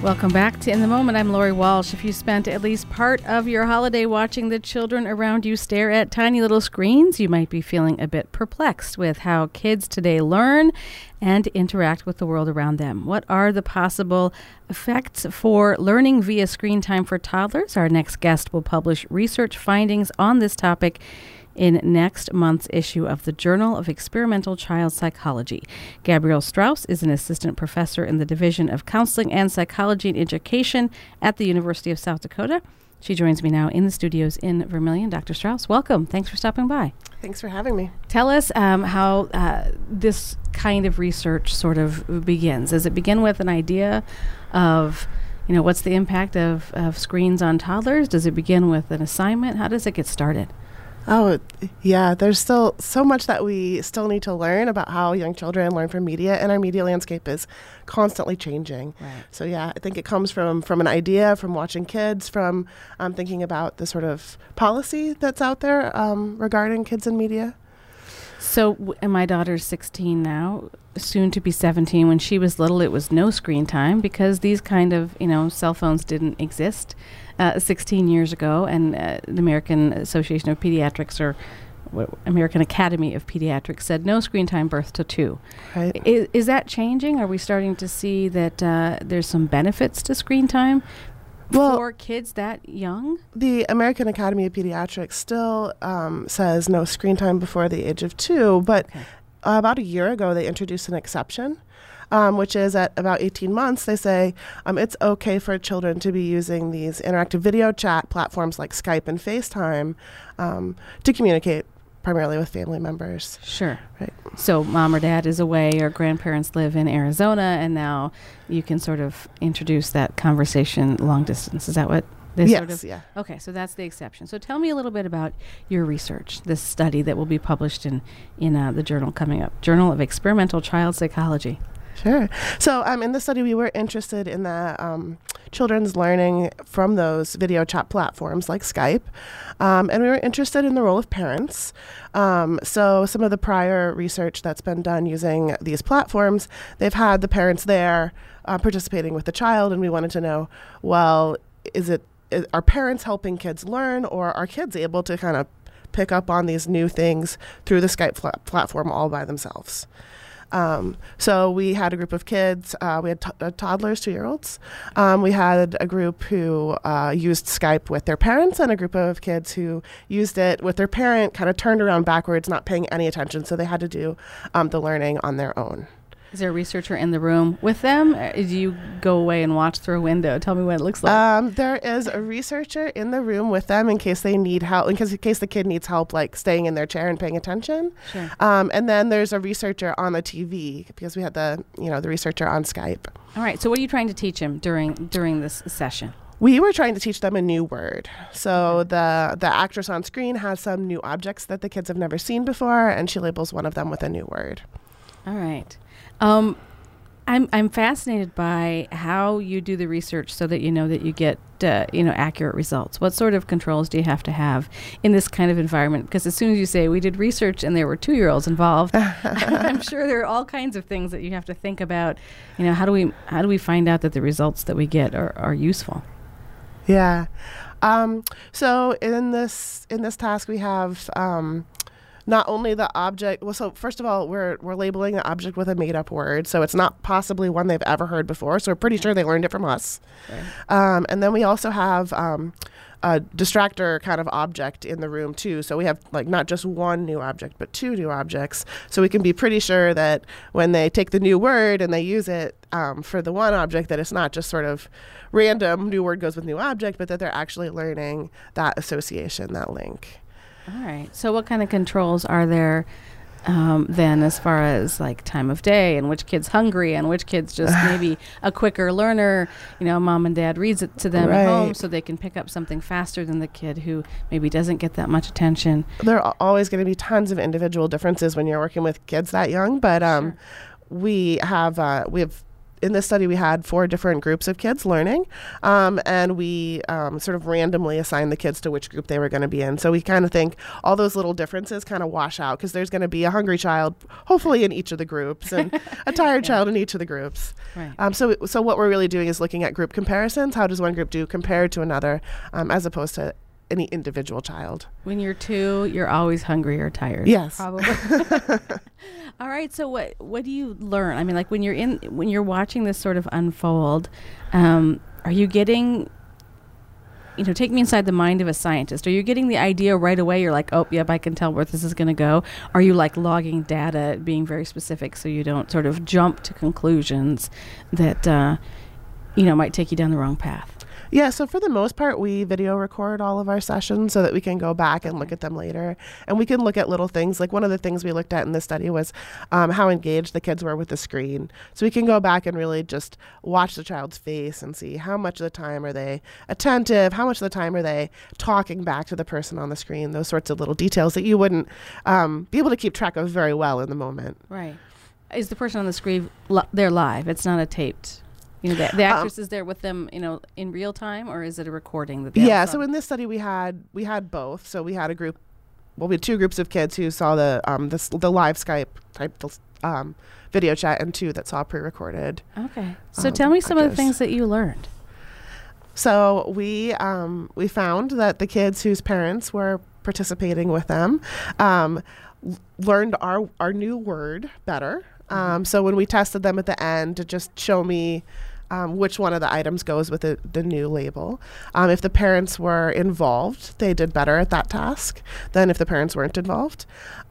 Welcome back to In the Moment. I'm Lori Walsh. If you spent at least part of your holiday watching the children around you stare at tiny little screens, you might be feeling a bit perplexed with how kids today learn and interact with the world around them. What are the possible effects for learning via screen time for toddlers? Our next guest will publish research findings on this topic in next month's issue of the Journal of Experimental Child Psychology. Gabrielle Strauss is an assistant professor in the Division of Counseling and Psychology and Education at the University of South Dakota. She joins me now in the studios in Vermillion. Dr. Strauss, welcome. Thanks for stopping by. Thanks for having me. Tell us how this kind of research sort of begins. Does it begin with an idea of, what's the impact of screens on toddlers? Does it begin with an assignment? How does it get started? Oh, yeah. There's still so much that we still need to learn about how young children learn from media, and our media landscape is constantly changing. Right. So, yeah, I think it comes from an idea, from watching kids, from thinking about the sort of policy that's out there regarding kids and media. So, and my daughter's 16 now, soon to be 17. When she was little, it was no screen time because these kind of, cell phones didn't exist 16 years ago. And the American Association of Pediatrics, or American Academy of Pediatrics, said no screen time birth to 2. Right. Is that changing? Are we starting to see that there's some benefits to screen time for kids that young? The American Academy of Pediatrics still says no screen time before the age of 2, but about a year ago they introduced an exception, which is at about 18 months they say it's okay for children to be using these interactive video chat platforms like Skype and FaceTime to communicate primarily with family members. Sure. Right. So mom or dad is away, or grandparents live in Arizona, and now you can sort of introduce that conversation long distance. Is that what this sort of? Yeah. Okay, so that's the exception. So tell me a little bit about your research, this study that will be published in the journal coming up, Journal of Experimental Child Psychology. Sure. So in the study, we were interested in the children's learning from those video chat platforms like Skype, and we were interested in the role of parents. So some of the prior research that's been done using these platforms, they've had the parents there participating with the child, and we wanted to know, well, are parents helping kids learn, or are kids able to kind of pick up on these new things through the Skype platform all by themselves? So we had a group of kids. We had toddlers, 2-year-olds. We had a group who used Skype with their parents, and a group of kids who used it with their parent, kind of turned around backwards, not paying any attention. So they had to do the learning on their own. Is there a researcher in the room with them? Do you go away and watch through a window? Tell me what it looks like. There is a researcher in the room with them in case they need help, in case the kid needs help, like staying in their chair and paying attention. Sure. And then there's a researcher on the TV because we had the researcher on Skype. All right. So what are you trying to teach him during this session? We were trying to teach them a new word. So the actress on screen has some new objects that the kids have never seen before, and she labels one of them with a new word. All right. I'm fascinated by how you do the research so that that you get accurate results. What sort of controls do you have to have in this kind of environment? Because as soon as you say we did research and there were 2-year-olds involved, I'm sure there are all kinds of things that you have to think about. How do we find out that the results that we get are useful? Yeah. So in this task we have not only the object, so first of all, we're labeling the object with a made-up word, so it's not possibly one they've ever heard before, so we're pretty sure they learned it from us. Right. And then we also have a distractor kind of object in the room, too. So we have, not just one new object, but 2 new objects, so we can be pretty sure that when they take the new word and they use it for the one object, that it's not just sort of random, new word goes with new object, but that they're actually learning that association, that link. All right. So what kind of controls are there then as far as time of day and which kid's hungry and which kid's just maybe a quicker learner? Mom and dad reads it to them at home so they can pick up something faster than the kid who maybe doesn't get that much attention. There are always going to be tons of individual differences when you're working with kids that young, but Sure. we have in this study, we had 4 different groups of kids learning, and we sort of randomly assigned the kids to which group they were going to be in. So we kind of think all those little differences kind of wash out because there's going to be a hungry child, hopefully in each of the groups, and a tired child in each of the groups. Right. So what we're really doing is looking at group comparisons. How does one group do compared to another, as opposed to any individual child? When you're 2, you're always hungry or tired. Yes. Probably. All right. So what do you learn? I mean, like when you're watching this sort of unfold, are you getting, take me inside the mind of a scientist. Are you getting the idea right away? You're like, oh, yep, I can tell where this is going to go. Are you like logging data, being very specific so you don't sort of jump to conclusions that, might take you down the wrong path? Yeah, so for the most part, we video record all of our sessions so that we can go back and look at them later. And we can look at little things. Like one of the things we looked at in this study was how engaged the kids were with the screen. So we can go back and really just watch the child's face and see how much of the time are they attentive, how much of the time are they talking back to the person on the screen, those sorts of little details that you wouldn't be able to keep track of very well in the moment. Right. Is the person on the screen, they're live? It's not a taped... the actress is there with them, in real time, or is it a recording that they Yeah, so in this study we had both. So we had we had 2 groups of kids who saw the live Skype type video chat, and 2 that saw pre-recorded. Okay. So tell me some of the things that you learned. So we found that the kids whose parents were participating with them learned our new word better. So when we tested them at the end to just show me which one of the items goes with the new label. If the parents were involved, they did better at that task than if the parents weren't involved.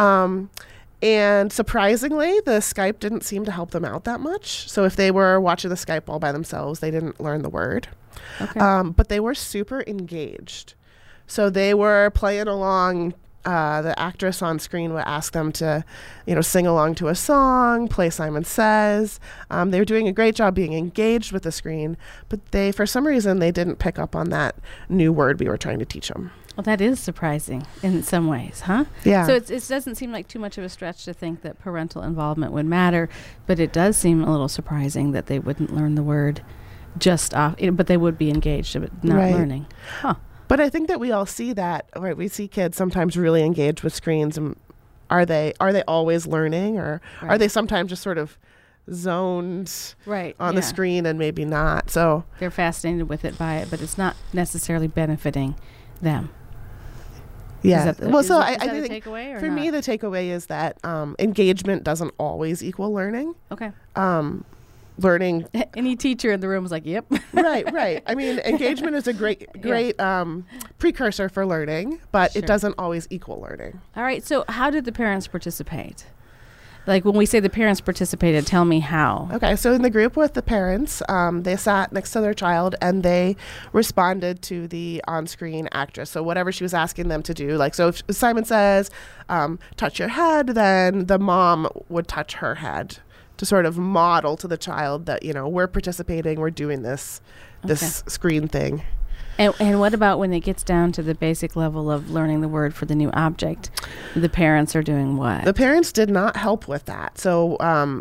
And surprisingly, the Skype didn't seem to help them out that much. So if they were watching the Skype all by themselves, they didn't learn the word. Okay. But they were super engaged. So they were playing along. The actress on screen would ask them to, sing along to a song, play Simon Says. They were doing a great job being engaged with the screen, but for some reason, they didn't pick up on that new word we were trying to teach them. Well, that is surprising in some ways, huh? Yeah. So it doesn't seem like too much of a stretch to think that parental involvement would matter, but it does seem a little surprising that they wouldn't learn the word just off, but they would be engaged, but not learning. Huh. But I think that we all see that, right? We see kids sometimes really engaged with screens, and are they always learning, or are they sometimes just sort of zoned on the screen and maybe not? So they're fascinated with it but it's not necessarily benefiting them. Yeah. I think for me, the takeaway is that engagement doesn't always equal learning. Okay. Learning. Any teacher in the room was like, yep. Right. I mean, engagement is a great precursor for learning, but it doesn't always equal learning. All right. So how did the parents participate? Like when we say the parents participated, tell me how. Okay. So in the group with the parents, they sat next to their child and they responded to the on-screen actress. So whatever she was asking them to do, like, so if Simon Says, touch your head, then the mom would touch her head, to sort of model to the child that, we're participating, we're doing this screen thing. And what about when it gets down to the basic level of learning the word for the new object? The parents are doing what? The parents did not help with that. So,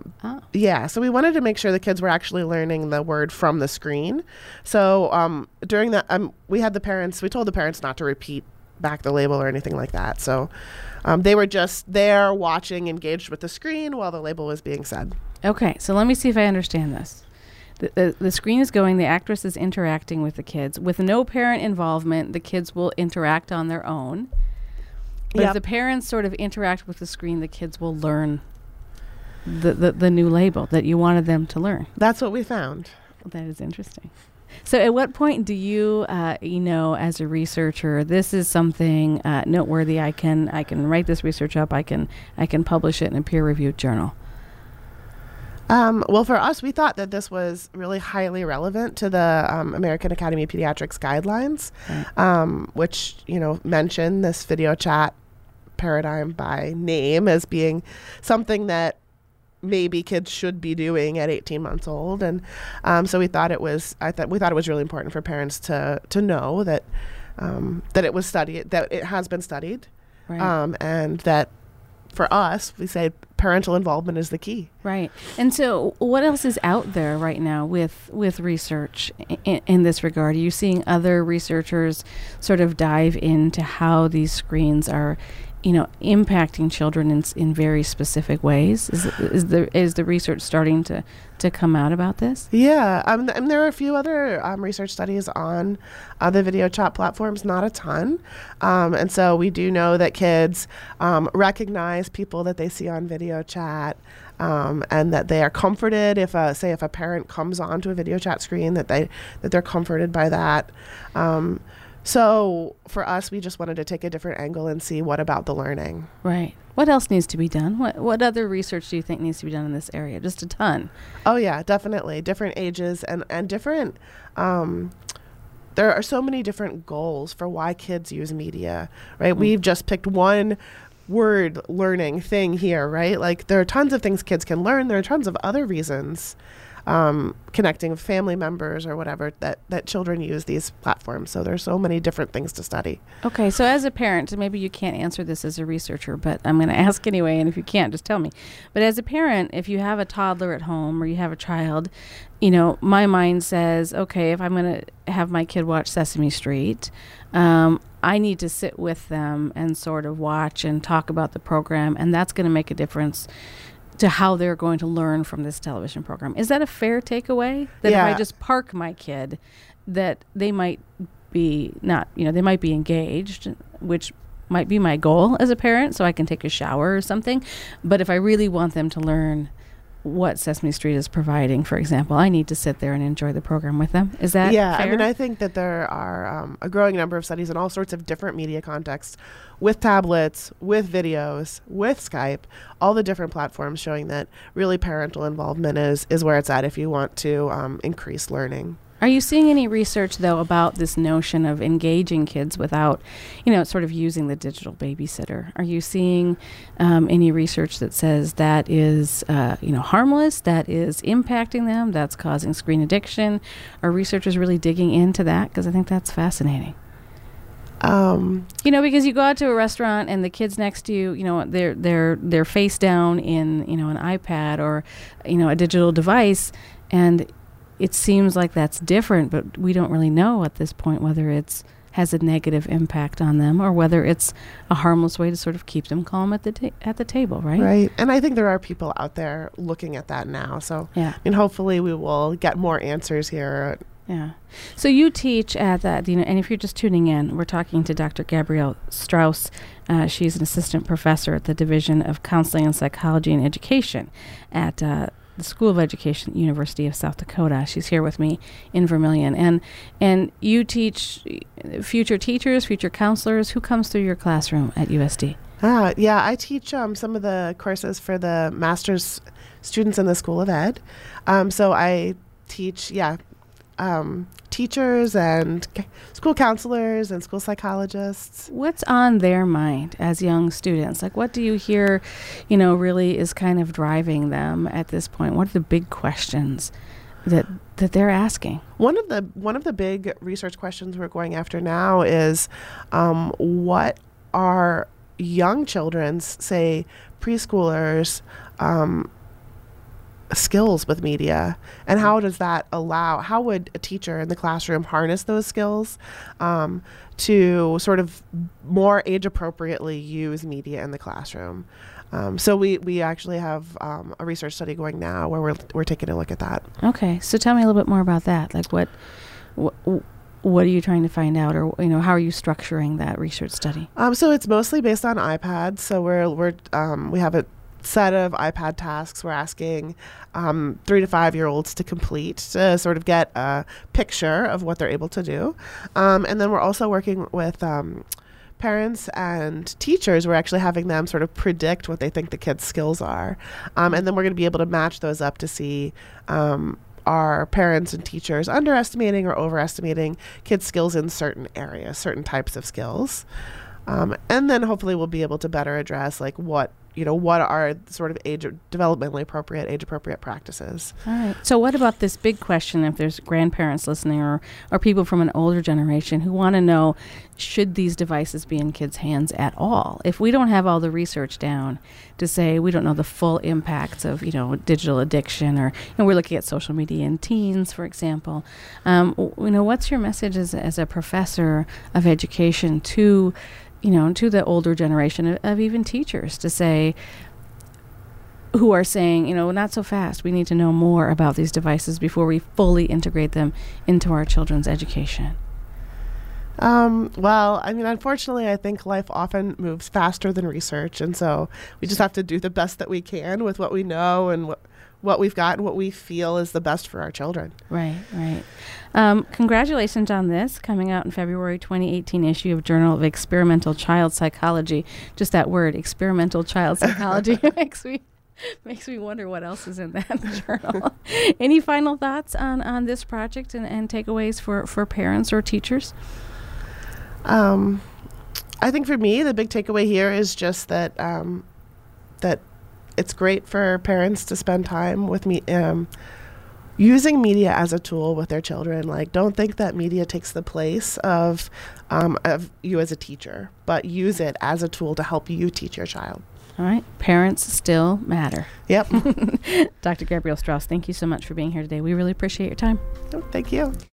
so we wanted to make sure the kids were actually learning the word from the screen. So during that, we told the parents not to repeat back the label or anything like that. So they were just there watching, engaged with the screen while the label was being said. Okay, so let me see if I understand this. The screen is going, the actress is interacting with the kids. With no parent involvement, the kids will interact on their own. But if the parents sort of interact with the screen, the kids will learn the new label that you wanted them to learn. That's what we found. Well, that is interesting. So at what point do you, as a researcher, this is something noteworthy, I can write this research up, I can publish it in a peer-reviewed journal? Well, for us, we thought that this was really highly relevant to the American Academy of Pediatrics guidelines, which, mention this video chat paradigm by name as being something that maybe kids should be doing at 18 months old. And so we thought it was really important for parents to know that it was studied, that it has been studied, and that for us, we say parental involvement is the key. Right. And so what else is out there right now with research in this regard? Are you seeing other researchers sort of dive into how these screens are, impacting children in very specific ways? Is the research starting to come out about this? Yeah, and there are a few other research studies on the video chat platforms, not a ton. And so we do know that kids recognize people that they see on video chat, and that they are comforted if a parent comes onto a video chat screen, that they're comforted by that. So for us, we just wanted to take a different angle and see what about the learning. Right. What else needs to be done? What other research do you think needs to be done in this area? Just a ton. Oh, yeah, definitely. Different ages and different, there are so many different goals for why kids use media, right? We've just picked one word learning thing here, right? Like there are tons of things kids can learn. There are tons of other reasons. Connecting with family members or whatever that children use these platforms. So there's so many different things to study. Okay, so as a parent, maybe you can't answer this as a researcher, but I'm going to ask anyway, and if you can't, just tell me. But as a parent, if you have a toddler at home or you have a child, my mind says, okay, if I'm going to have my kid watch Sesame Street, I need to sit with them and sort of watch and talk about the program, and that's going to make a difference to how they're going to learn from this television program. Is that a fair takeaway? That if I just park my kid, that they might be they might be engaged, which might be my goal as a parent, so I can take a shower or something. But if I really want them to learn what Sesame Street is providing, for example, I need to sit there and enjoy the program with them. Is that fair? I mean, I think that there are a growing number of studies in all sorts of different media contexts, with tablets, with videos, with Skype, all the different platforms showing that really parental involvement is where it's at if you want to increase learning. Are you seeing any research, though, about this notion of engaging kids without, sort of using the digital babysitter? Are you seeing any research that says that is, harmless, that is impacting them, that's causing screen addiction? Are researchers really digging into that? Because I think that's fascinating. Because you go out to a restaurant and the kids next to you, they're face down in, an iPad or, a digital device, and it seems like that's different, but we don't really know at this point whether it's has a negative impact on them or whether it's a harmless way to sort of keep them calm at the table, right? Right. And I think there are people out there looking at that now. So, hopefully we will get more answers here. Yeah. So you teach at that, and if you're just tuning in, we're talking to Dr. Gabrielle Strauss. She's an assistant professor at the Division of Counseling and Psychology and Education at the School of Education, University of South Dakota. She's here with me in Vermilion. And you teach future teachers, future counselors. Who comes through your classroom at USD? I teach some of the courses for the master's students in the School of Ed. So I teach, teachers and school counselors and school psychologists. What's on their mind as young students? Like, what do you hear, really is kind of driving them at this point? What are the big questions that they're asking? One of the big research questions we're going after now is what are young children's, say preschoolers, skills with media, and how would a teacher in the classroom harness those skills to sort of more age appropriately use media in the classroom. So we actually have a research study going now where we're taking a look at that. Okay, so tell me a little bit more about that. Like what are you trying to find out, or how are you structuring that research study? So it's mostly based on iPads. So we have a set of iPad tasks we're asking 3 to 5 year olds to complete to sort of get a picture of what they're able to do. And then we're also working with parents and teachers. We're actually having them sort of predict what they think the kids' skills are. And then we're going to be able to match those up to see are parents and teachers underestimating or overestimating kids' skills in certain areas, certain types of skills. And then hopefully we'll be able to better address like what what are sort of developmentally appropriate, age appropriate practices. All right. So what about this big question, if there's grandparents listening or people from an older generation who want to know, should these devices be in kids' hands at all? If we don't have all the research down to say we don't know the full impacts of, digital addiction, or we're looking at social media in teens, for example, what's your message as a professor of education to the older generation of even teachers to say, who are saying, not so fast. We need to know more about these devices before we fully integrate them into our children's education? Well, unfortunately, I think life often moves faster than research. And so we just have to do the best that we can with what we know and what we've got and what we feel is the best for our children. Right. Congratulations on this, coming out in February 2018 issue of Journal of Experimental Child Psychology. Just that word, experimental child psychology, makes me wonder what else is in that journal. Any final thoughts on this project and takeaways for parents or teachers? I think for me, the big takeaway here is just that that it's great for parents to spend time with me, using media as a tool with their children. Like, don't think that media takes the place of you as a teacher, but use it as a tool to help you teach your child. All right. Parents still matter. Yep. Dr. Gabrielle Strauss, thank you so much for being here today. We really appreciate your time. Thank you.